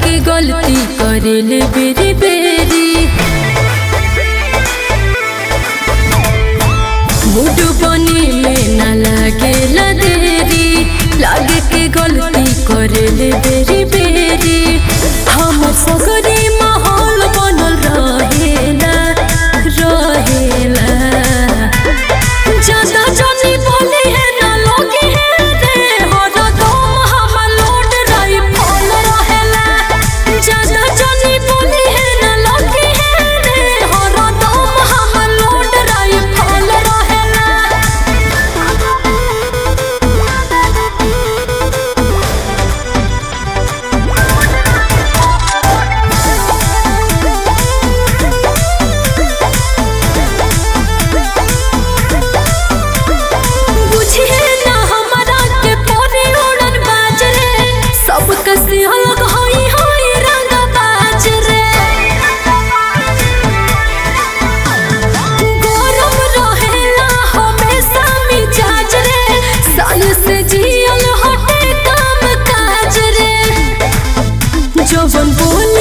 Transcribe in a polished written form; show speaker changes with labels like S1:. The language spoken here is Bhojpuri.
S1: के गलती करेले बेरी बेरी मूड बने में न लागेला देरी लागे के गलती करेले बेरी बेरी हम सगरे माहौल बनल रहेला रहेला ज्यादा जानी बोली है ना लोगी है रे हरदम हम लोड रही फल रहेला ज्यादा जानी बोली है ना लोगी है रे हरदम हम लोड रही फल रहेला बुझिए ना हमरा के पोरे उड़न बाज रे सब कसी अलग होई होई रंग बाज रे गरम रहेला हमेशा मिजाज रे सन से जियल हटे काम काज रे जवन बोल